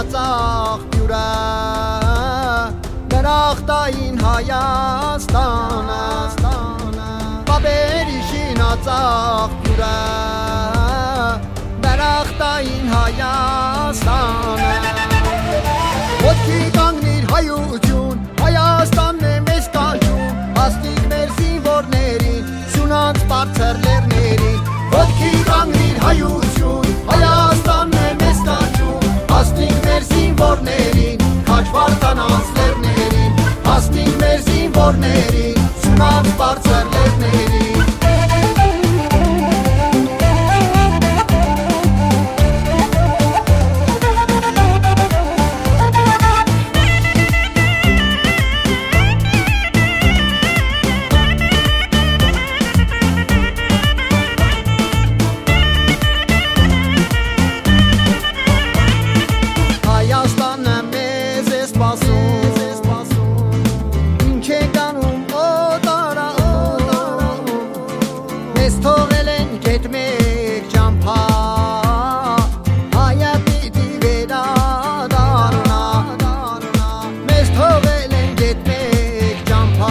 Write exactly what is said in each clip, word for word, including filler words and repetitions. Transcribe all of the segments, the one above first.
աղբյուրը դրախտային Հայաստանը Բաբերի շինած աղբյուրը դրախտային Հայաստանը Ոտքի կանգնիր հայություն Հայաստանն է մեզ կանչում Աստիկ մեր զինվորներին Սյունած բարձր լեռներին Ոտքի կանգնիր հայություն Հայաստանն է մեզ կանչում Աստիկ մեր զինվորներին Քաջ վարդանած լեռներին Աստիկ մեր զինվորներին Սյունած բարձր լեռներին Մեզ թողել են գետ մեկ ճամփա Հայը պիտի վերադառնա Մեզ թողել են գետ մեկ ճամփա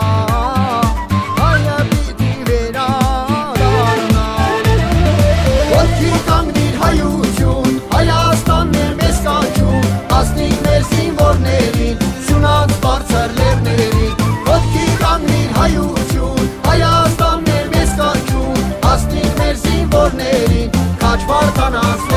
Հայը պիտի վերադառնա Ոտքի կանգնիր հայություն Հայաստանն է մեզ կանչում Աստիկ մեր զինվորներին Սյունած բարձր լեռներին Ոտքի կանգնիր հայություն Հայաստանն Աստիկ մեր զինվորներին Քաջ վարդանած